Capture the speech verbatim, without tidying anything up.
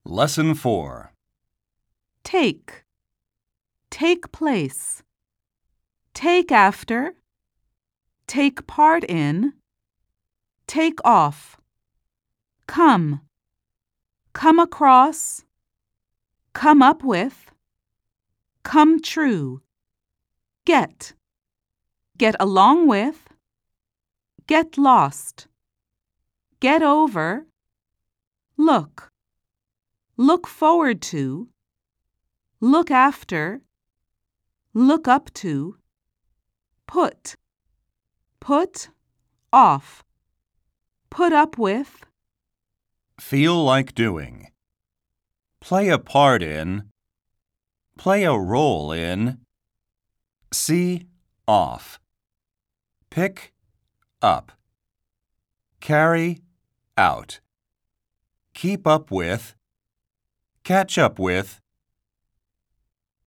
Lesson four. Take. Take place. Take after. Take part in. Take off. Come. Come across. Come up with. Come true. Get. Get along with. Get lost. Get over. Look. Look forward to. Look after. Look up to. Put. Put off. Put up with. Feel like doing. Play a part in. Play a role in. See off. Pick up. Carry out. Keep up with. Catch up with.